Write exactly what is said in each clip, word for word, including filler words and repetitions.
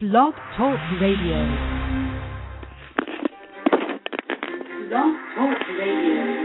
Blog Talk Radio. Blog Talk Radio.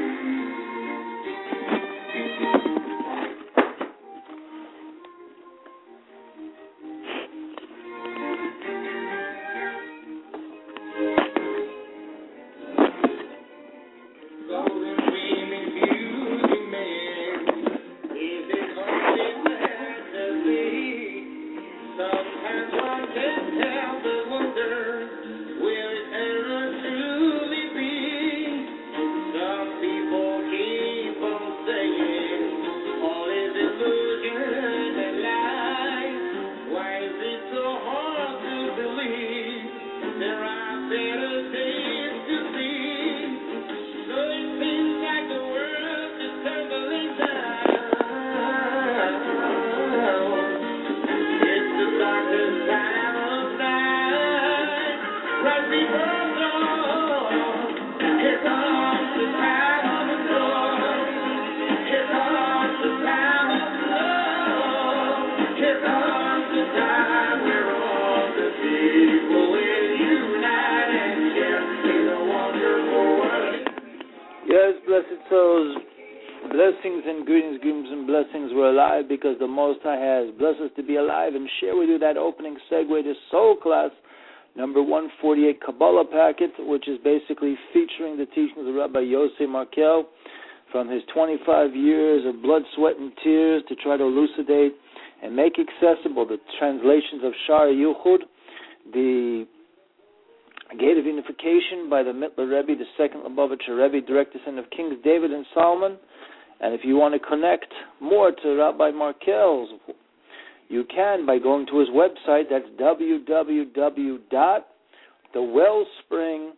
Because the Most High has blessed us to be alive, and share with you that opening segue to Soul Class number one forty-eight Kabbalah packet, which is basically featuring the teachings of Rabbi Yossi Markel from his twenty-five years of blood, sweat, and tears to try to elucidate and make accessible the translations of Shara Yuchud, the Gate of Unification by the Mittler Rebbe, the second Lubavitcher Rebbe, direct descendant of Kings David and Solomon. And if you want to connect more to Rabbi Markel's, you can by going to his website. That's w w w dot the wellspring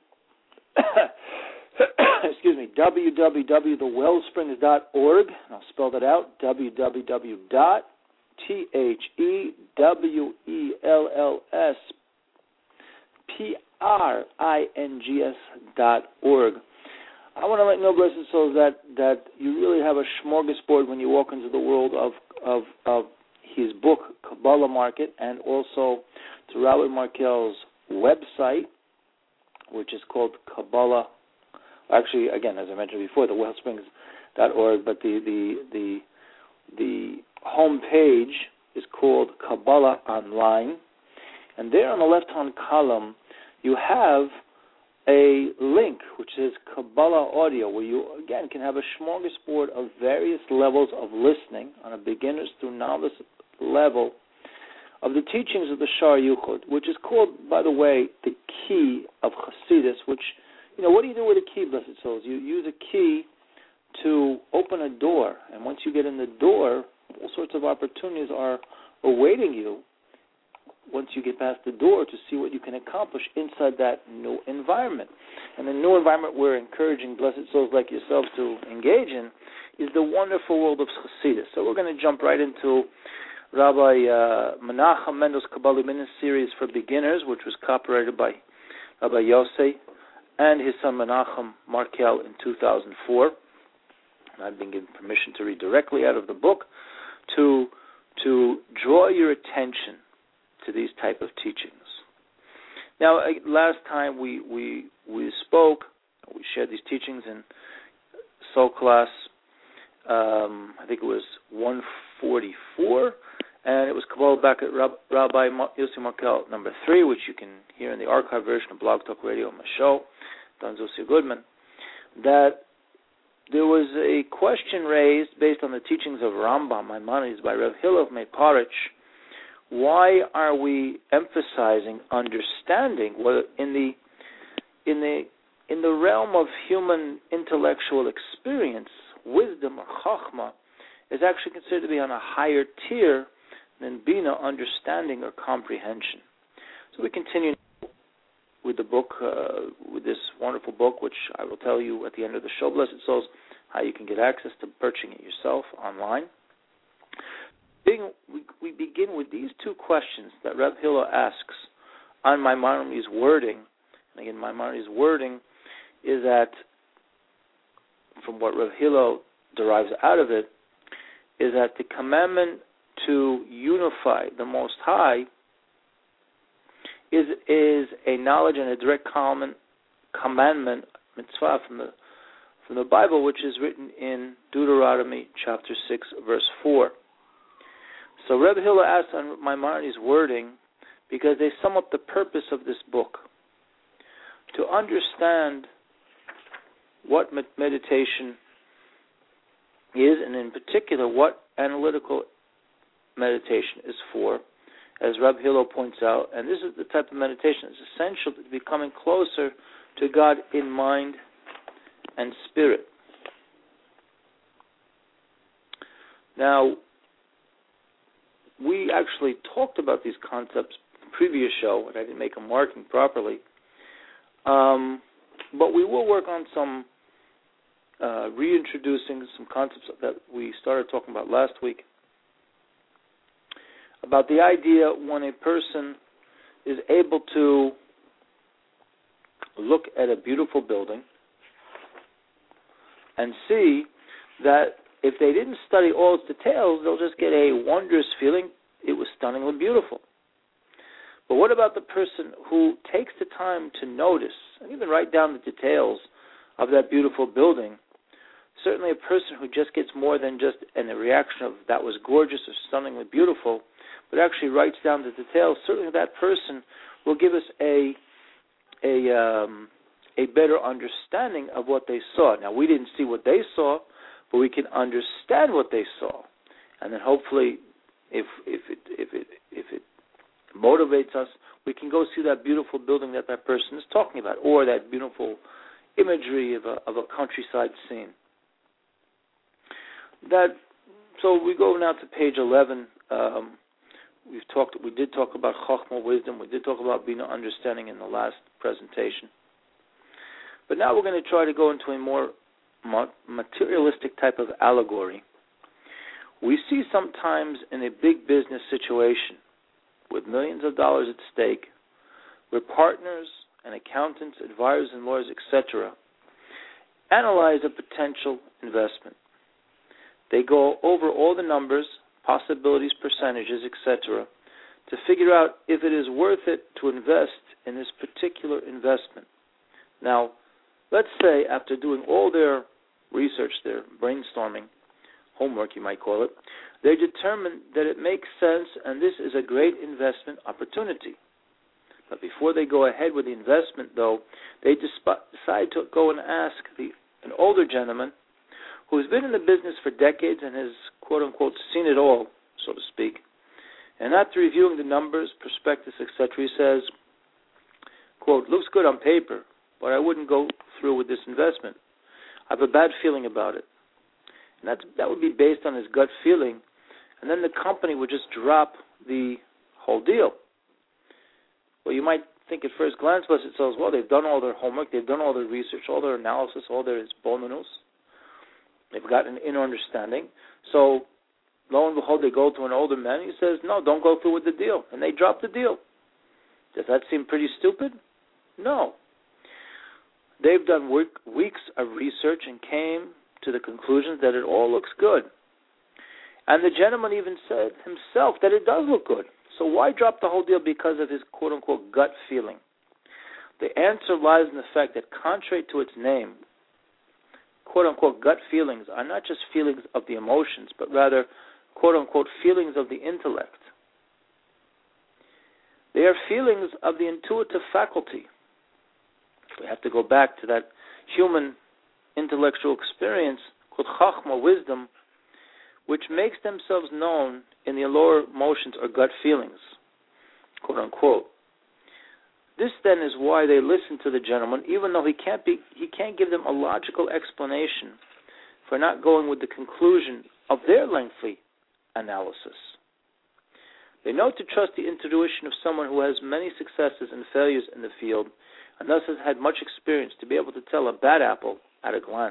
excuse me, w w w dot the wellsprings dot org. I'll spell that out, w w w dot the wellsprings dot org. I want to let you know, blessed souls, that, that you really have a smorgasbord when you walk into the world of, of, of his book, Kabbalah Market, and also to Rabbi Markel's website, which is called Kabbalah. Actually, again, as I mentioned before, the wellsprings dot org, but the, the, the, the home page is called Kabbalah Online. And there on the left-hand column, you have a link which says Kabbalah Audio, where you, again, can have a smorgasbord of various levels of listening on a beginner's through novice level of the teachings of the Shara Yuchud, which is called, by the way, the key of Chassidus, which, you know, what do you do with a key, blessed souls? You use a key to open a door, and once you get in the door, all sorts of opportunities are awaiting you once you get past the door to see what you can accomplish inside that new environment. And the new environment we're encouraging blessed souls like yourselves to engage in is the wonderful world of Chassidus. So we're going to jump right into Rabbi uh, Menachem Mendel's Kabbalah Minyan series for beginners, which was copyrighted by Rabbi Yossi and his son Menachem Markel in two thousand four. And I've been given permission to read directly out of the book to, to draw your attention to these type of teachings. Now, last time we, we we spoke, we shared these teachings in Soul Class, um, I think it was one forty-four, and it was Kabbalah back at Rab, Rabbi Yossi Markel number three, which you can hear in the archive version of Blog Talk Radio, my show, Don Zosia Goodman, that there was a question raised based on the teachings of Rambam, Maimonides, by Rav Hillel of Meiparich. Why are we emphasizing understanding? Well, in the in the in the realm of human intellectual experience, wisdom or chachma is actually considered to be on a higher tier than bina, understanding or comprehension. So we continue with the book, uh, with this wonderful book, which I will tell you at the end of the show, blessed souls, how you can get access to purchasing it yourself online. We, we begin with these two questions that Reb Hillel asks on Maimonides' wording. And again, Maimonides' wording is that, from what Reb Hillel derives out of it, is that the commandment to unify the Most High is is a knowledge and a direct command, commandment, mitzvah from the from the Bible, which is written in Deuteronomy chapter six, verse four. So Rebbe Hillel asked on Maimonides' wording because they sum up the purpose of this book. To understand what meditation is, and in particular what analytical meditation is for, as Rebbe Hillel points out, and this is the type of meditation that's essential to becoming closer to God in mind and spirit. Now, we actually talked about these concepts in the previous show, and I didn't make a marking properly. Um, but we will work on some uh, reintroducing some concepts that we started talking about last week about the idea when a person is able to look at a beautiful building and see that if they didn't study all its details, they'll just get a wondrous feeling it was stunningly beautiful. But what about the person who takes the time to notice and even write down the details of that beautiful building? Certainly a person who just gets more than just a reaction of that was gorgeous or stunningly beautiful, but actually writes down the details, certainly that person will give us a a um, a better understanding of what they saw. Now, we didn't see what they saw, but we can understand what they saw. And then hopefully, if if it if it if it motivates us, we can go see that beautiful building that that person is talking about, or that beautiful imagery of a of a countryside scene. That so we go now to page eleven. Um, we've talked. We did talk about Chochmah, wisdom. We did talk about Bina, understanding in the last presentation. But now we're going to try to go into a more materialistic type of allegory. We see sometimes in a big business situation with millions of dollars at stake, where partners and accountants, advisors and lawyers, et cetera, analyze a potential investment. They go over all the numbers, possibilities, percentages, et cetera, to figure out if it is worth it to invest in this particular investment. Now, let's say after doing all their research, their brainstorming, homework you might call it, they determine that it makes sense and this is a great investment opportunity. But before they go ahead with the investment, though, they decide to go and ask the, an older gentleman who's been in the business for decades and has, quote-unquote, seen it all, so to speak. And after reviewing the numbers, prospectus, et cetera, he says, quote, looks good on paper, but I wouldn't go through with this investment. I have a bad feeling about it. And that's, that would be based on his gut feeling, and then the company would just drop the whole deal. Well, you might think at first glance, but it says, well, they've done all their homework, they've done all their research, all their analysis, all their bonus. They've got an inner understanding. So, lo and behold, they go to an older man, and he says, no, don't go through with the deal. And they drop the deal. Does that seem pretty stupid? No. They've done week, weeks of research and came to the conclusion that it all looks good. And the gentleman even said himself that it does look good. So why drop the whole deal because of his quote-unquote gut feeling? The answer lies in the fact that contrary to its name, quote-unquote gut feelings are not just feelings of the emotions, but rather quote-unquote feelings of the intellect. They are feelings of the intuitive faculty. We have to go back to that human intellectual experience called Chachma, wisdom, which makes themselves known in the lower emotions or gut feelings, quote unquote. This then is why they listen to the gentleman, even though he can't be he can't give them a logical explanation for not going with the conclusion of their lengthy analysis. They know to trust the intuition of someone who has many successes and failures in the field, and thus has had much experience to be able to tell a bad apple at a glance.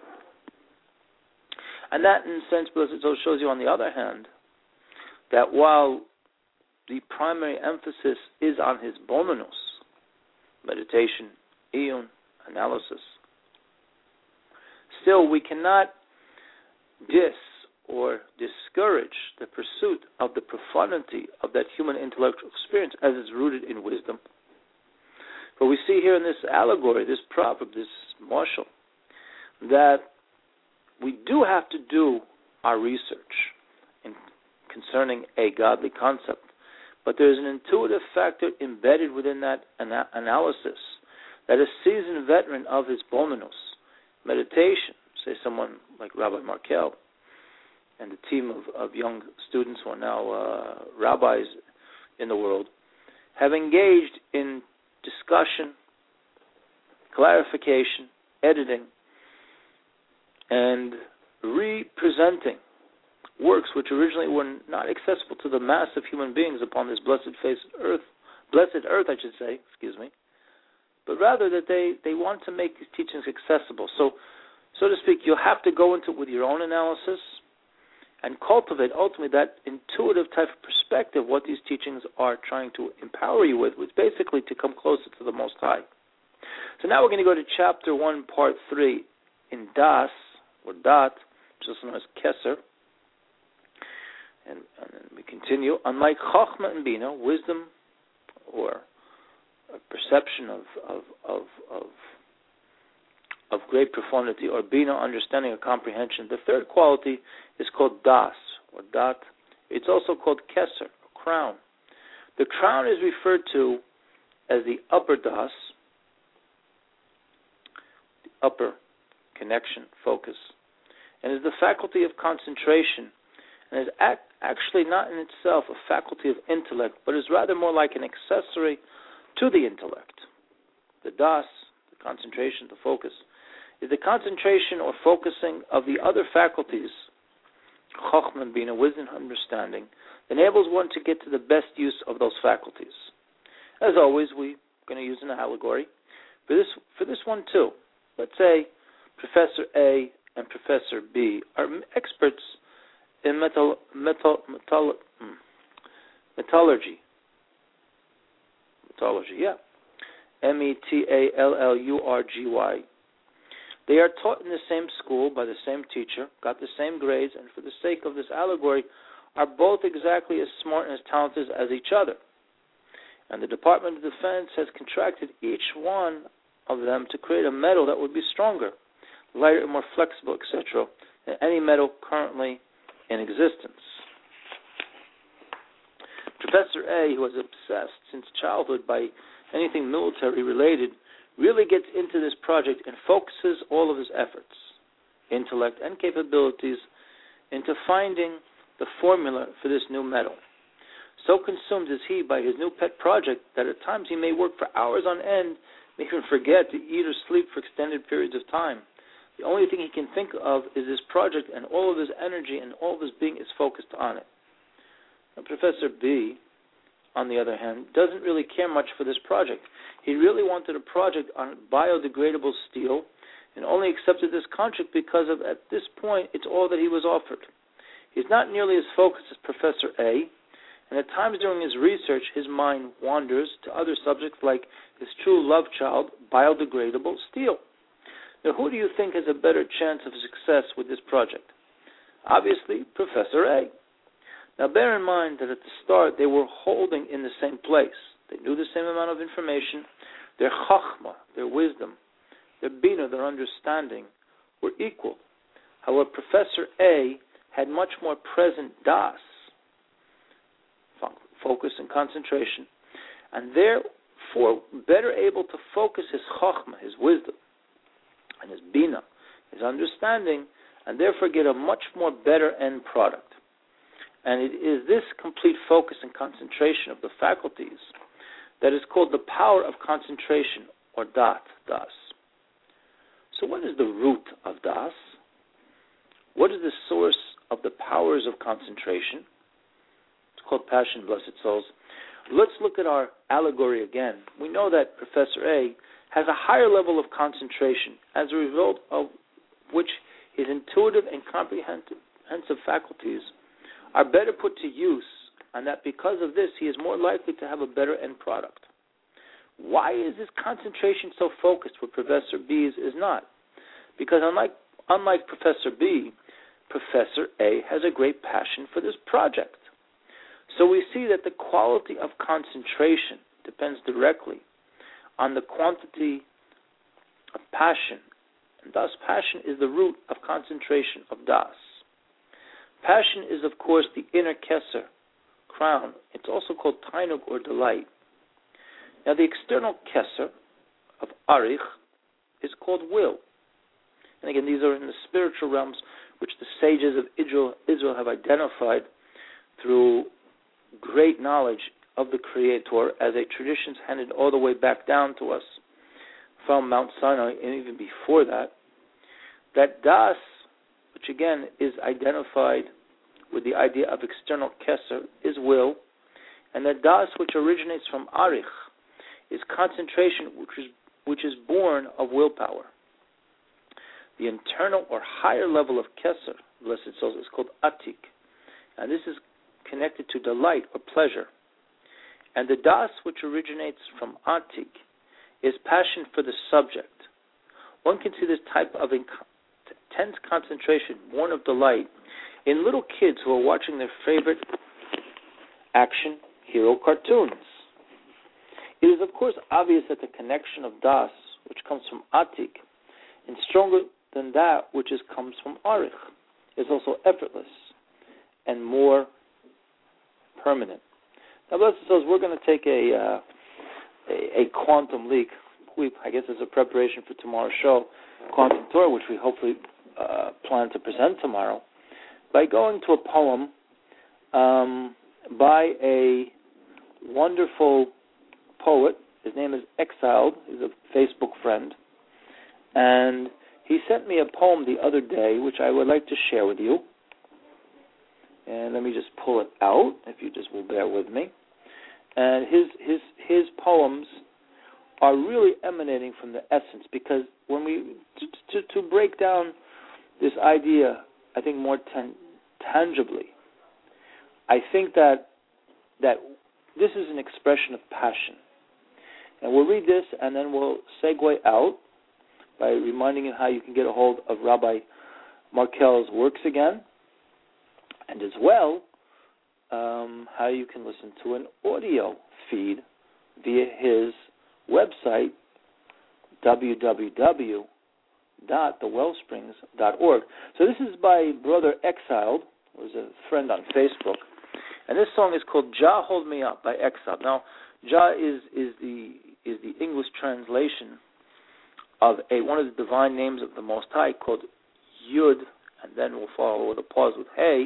And that, in a sense, also shows you, on the other hand, that while the primary emphasis is on his bonus, meditation, iyun, analysis, still we cannot diss or discourage the pursuit of the profundity of that human intellectual experience as it's rooted in wisdom. But we see here in this allegory, this proverb, this marshal, that we do have to do our research in concerning a godly concept. But there's an intuitive factor embedded within that ana- analysis that a seasoned veteran of his Boninus, meditation, say someone like Rabbi Markel, and the team of, of young students who are now uh, rabbis in the world, have engaged in discussion, clarification, editing, and representing works which originally were not accessible to the mass of human beings upon this blessed face of earth, blessed earth, I should say, excuse me, but rather that they, they want to make these teachings accessible. So, so to speak, you'll have to go into it with your own analysis and cultivate ultimately that intuitive type of perspective, what these teachings are trying to empower you with, which basically to come closer to the Most High. So now we're going to go to chapter one, part three, in Das, or Dat, which is known as Kesser. And, and then we continue. Unlike Chochmah and Bina, wisdom, or a perception of of of of, of great profundity, or Bina, understanding or comprehension, the third quality is called Das, or Dat. It's also called Kesser, or crown. The crown is referred to as the upper Das, the upper connection, focus, and is the faculty of concentration, and is act, actually not in itself a faculty of intellect, but is rather more like an accessory to the intellect. The Das, the concentration, the focus, is the concentration or focusing of the other faculties, Chochmah, Bina, wisdom, understanding, enables one to get to the best use of those faculties. As always, we're going to use an allegory. For this, for this one too, let's say Professor A and Professor B are experts in metal, metal, metal, metallurgy. Metallurgy, yeah. M E T A L L U R G Y. They are taught in the same school by the same teacher, got the same grades, and for the sake of this allegory, are both exactly as smart and as talented as each other. And the Department of Defense has contracted each one of them to create a metal that would be stronger, lighter and more flexible, et cetera, than any metal currently in existence. Professor A, who was obsessed since childhood by anything military related, really gets into this project and focuses all of his efforts, intellect, and capabilities into finding the formula for this new metal. So consumed is he by his new pet project that at times he may work for hours on end, may even forget to eat or sleep for extended periods of time. The only thing he can think of is this project, and all of his energy and all of his being is focused on it. Now, Professor B, on the other hand, doesn't really care much for this project. He really wanted a project on biodegradable steel and only accepted this contract because of, at this point, it's all that he was offered. He's not nearly as focused as Professor A, and at times during his research, his mind wanders to other subjects like his true love child, biodegradable steel. Now, who do you think has a better chance of success with this project? Obviously, Professor A. Now, bear in mind that at the start, they were holding in the same place. They knew the same amount of information. Their chachma, their wisdom, their bina, their understanding, were equal. However, Professor A had much more present das, focus and concentration, and therefore better able to focus his chachma, his wisdom, and his bina, his understanding, and therefore get a much more better end product. And it is this complete focus and concentration of the faculties that is called the power of concentration, or dat, das. So what is the root of das? What is the source of the powers of concentration? It's called passion, blessed souls. Let's look at our allegory again. We know that Professor A has a higher level of concentration, as a result of which his intuitive and comprehensive faculties are better put to use, and that because of this, he is more likely to have a better end product. Why is this concentration so focused where Professor B's is not? Because unlike, unlike Professor B, Professor A has a great passion for this project. So we see that the quality of concentration depends directly on the quantity of passion, and thus passion is the root of concentration of das. Passion is, of course, the inner keser, crown. It's also called tainug or delight. Now, the external keser of arich is called will. And again, these are in the spiritual realms which the sages of Israel, Israel have identified through great knowledge of the Creator as a tradition handed all the way back down to us from Mount Sinai and even before that, that das, which again is identified with the idea of external keser, is will, and that das, which originates from arich, is concentration, which is which is born of willpower. The internal or higher level of keser, blessed souls, is called atik, and this is connected to delight or pleasure. And the das, which originates from atik, is passion for the subject. One can see this type of intense concentration, born of delight, in little kids who are watching their favorite action hero cartoons. It is, of course, obvious that the connection of das, which comes from atik, is stronger than that which is, comes from arich, is also effortless and more permanent. Now, blessed souls, we're going to take a, uh, a a quantum leap. We, I guess, as a preparation for tomorrow's show, Quantum Torah, which we hopefully uh, plan to present tomorrow, by going to a poem um, by a wonderful poet. His name is Exiled. He's a Facebook friend. And he sent me a poem the other day, which I would like to share with you. And let me just pull it out, if you just will bear with me. And his his his poems are really emanating from the essence, because when we to to, to break down this idea, I think more ten, tangibly, I think that that this is an expression of passion. And we'll read this, and then we'll segue out by reminding you how you can get a hold of Rabbi Markel's works again, and as well, um, how you can listen to an audio feed via his website, w w w dot the wellsprings dot org. So this is by Brother Exiled, who's a friend on Facebook, and this song is called Jah Hold Me Up by Exiled. Now, Jah is is the is the English translation of a one of the divine names of the Most High called Yud, and then we'll follow with a pause with Hey.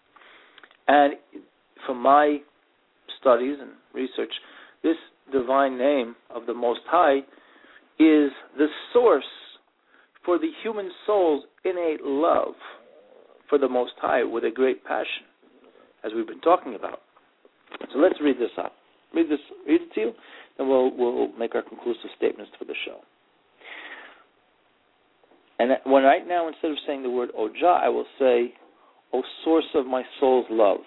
And from my studies and research, this divine name of the Most High is the source for the human soul's innate love for the Most High with a great passion, as we've been talking about. So let's read this out. Read this, read it to you, then we'll we'll make our conclusive statements for the show. And when right now, instead of saying the word Ojah, I will say, O source of my soul's love.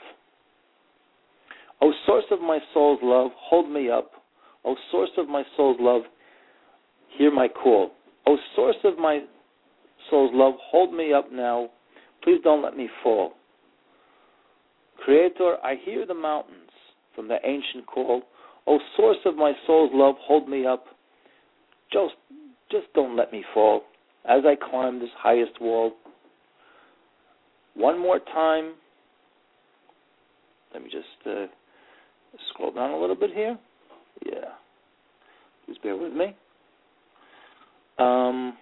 O source of my soul's love, hold me up. O source of my soul's love, hear my call. O source of my soul's love, hold me up now. Please don't let me fall. Creator, I hear the mountains from the ancient call. O source of my soul's love, hold me up. Just, just don't let me fall as I climb this highest wall. One more time. Let me just uh, scroll down a little bit here. Yeah. Please bear with me. Um,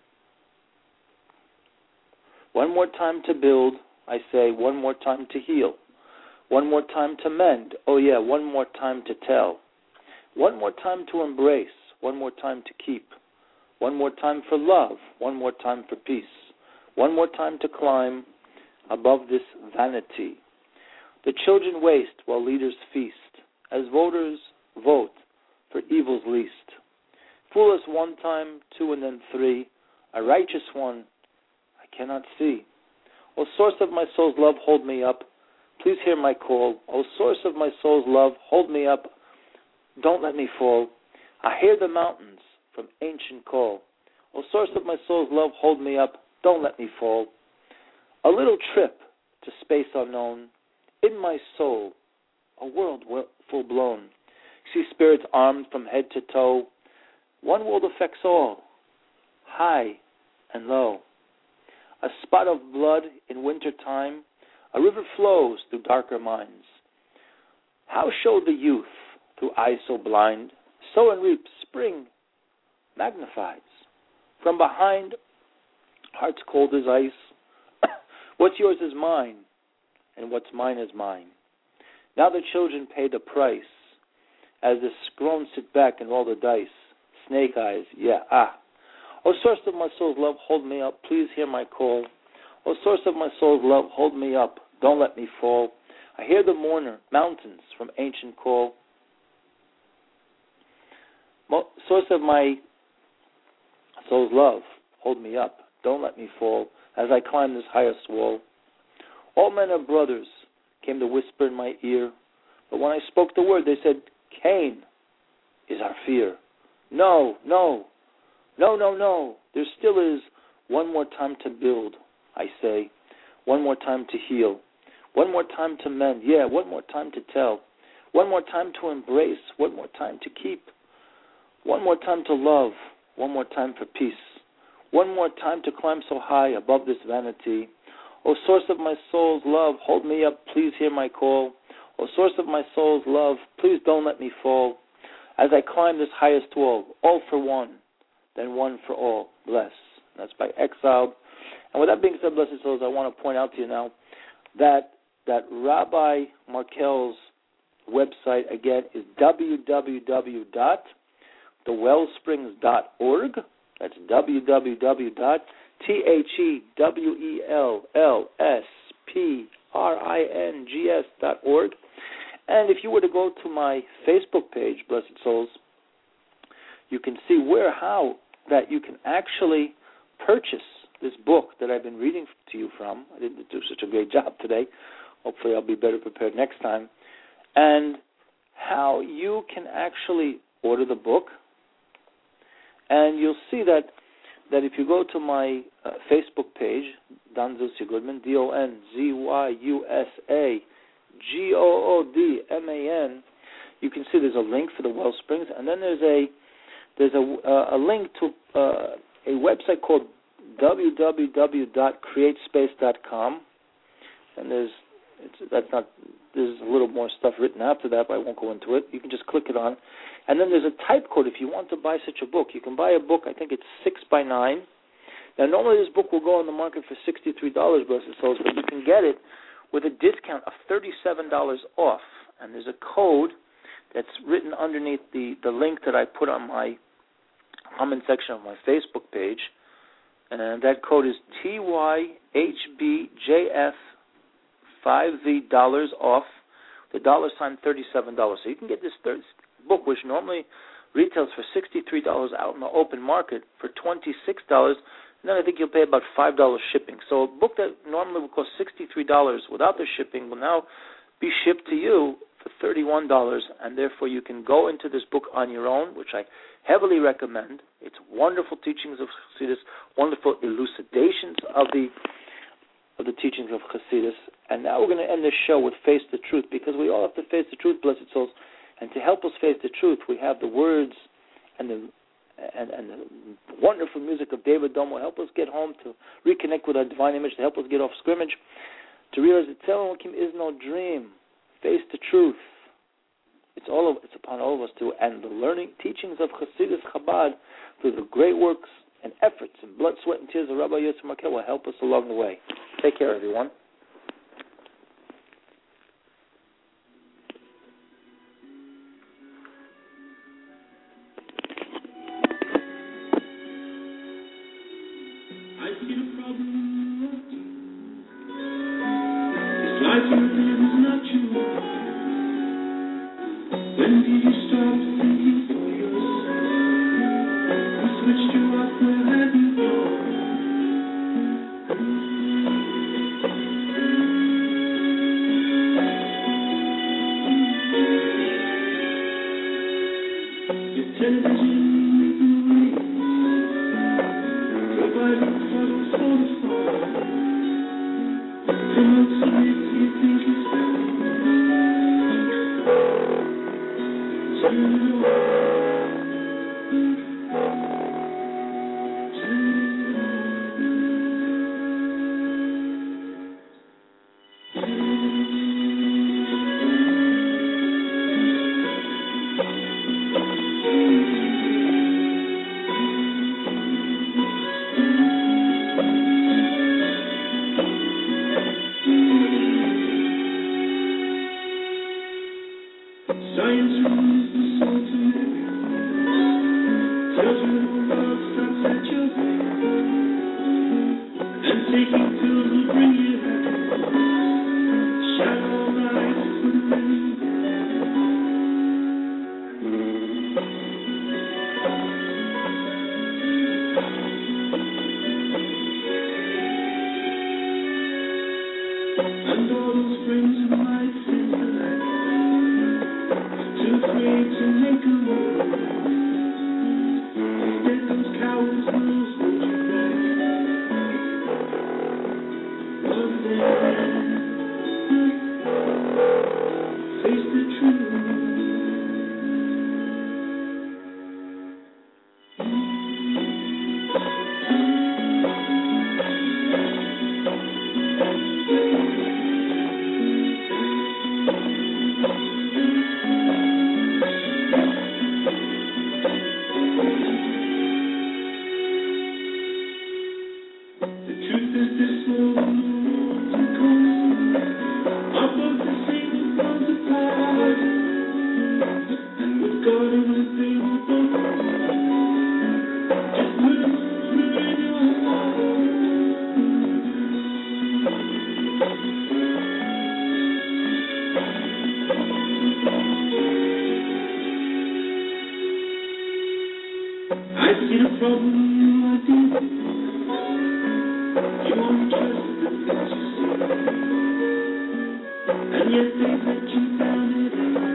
one more time to build, I say, one more time to heal. One more time to mend. Oh, yeah, one more time to tell. One more time to embrace. One more time to keep. One more time for love. One more time for peace. One more time to climb above this vanity. The children waste while leaders feast, as voters vote for evil's least. Fool us one time, two, and then three. A righteous one I cannot see. O source of my soul's love, hold me up. Please hear my call. O source of my soul's love, hold me up. Don't let me fall. I hear the mountains from ancient call. O source of my soul's love, hold me up. Don't let me fall. A little trip to space unknown. In my soul, a world full blown. See spirits armed from head to toe. One world affects all, high and low. A spot of blood in winter time. A river flows through darker minds. How show the youth through eyes so blind? Sow and reap, spring magnifies. From behind, hearts cold as ice. What's yours is mine, and what's mine is mine. Now the children pay the price, as the grown sit back and roll the dice. Snake eyes, yeah, ah. O source of my soul's love, hold me up, please hear my call. O source of my soul's love, hold me up, don't let me fall. I hear the mourner, mountains from ancient call. Mo- source of my soul's love, hold me up, don't let me fall, as I climb this highest wall. All men are brothers, came the whisper in my ear, but when I spoke the word, they said, Cain is our fear. No, no, no, no, no, there still is one more time to build, I say, one more time to heal, one more time to mend, yeah, one more time to tell, one more time to embrace, one more time to keep, one more time to love, one more time for peace, one more time to climb so high above this vanity. O source of my soul's love, hold me up, please hear my call. O source of my soul's love, please don't let me fall. As I climb this highest wall, all for one, then one for all, bless. That's by Exiled. And with that being said, blessed souls, I want to point out to you now that that Rabbi Markel's website, again, is w w w dot the wellsprings dot org. That's w w w dot the wellsprings dot org. And if you were to go to my Facebook page, Blessed Souls, you can see where, how, that you can actually purchase this book that I've been reading to you from. I didn't do such a great job today. Hopefully I'll be better prepared next time. And how you can actually order the book. And you'll see that that if you go to my uh, Facebook page, Don Zuzia Goodman, D O N Z Y U S A G O O D M A N, you can see there's a link for the Wellsprings, and then there's a there's a, uh, a link to uh, a website called w w w dot create space dot com, and there's it's, that's not there's a little more stuff written after that, but I won't go into it. You can just click it on. And then there's a type code if you want to buy such a book. You can buy a book, I think it's six by nine. Now, normally this book will go on the market for sixty-three dollars, Blessed Souls, but you can get it with a discount of thirty-seven dollars off. And there's a code that's written underneath the, the link that I put on my comment section of my Facebook page. And that code is T Y H B J F five V dollars off, the dollar sign thirty-seven dollars. So you can get this third book, which normally retails for sixty-three dollars out in the open market, for twenty-six dollars, and then I think you'll pay about five dollars shipping. So a book that normally would cost sixty-three dollars without the shipping will now be shipped to you for thirty-one dollars, and therefore you can go into this book on your own, which I heavily recommend. It's wonderful teachings of Chassidus, wonderful elucidations of the of the teachings of Chassidus. And now we're going to end this show with Face the Truth, because we all have to face the truth, blessed souls. And to help us face the truth, we have the words and the and, and the wonderful music of David Domo. Help us get home to reconnect with our divine image, to help us get off scrimmage, to realize that Tzelem Elokim is no dream. Face the truth. It's all of, it's upon all of us to, and the learning teachings of Chassidus Chabad through the great works and efforts and blood, sweat, and tears of Rabbi Yosef Markel will help us along the way. Take care, everyone. Science removes the soul to living. Tells you the world starts at your feet. And taking pills will bring you happy. Shine all bright for me. And all those springs of light since the night. Too afraid to make a move. Instead those cowards will hold you back. Love them. Face the truth. I see the problem I did. You won't trust the things you see. And yet they let you down at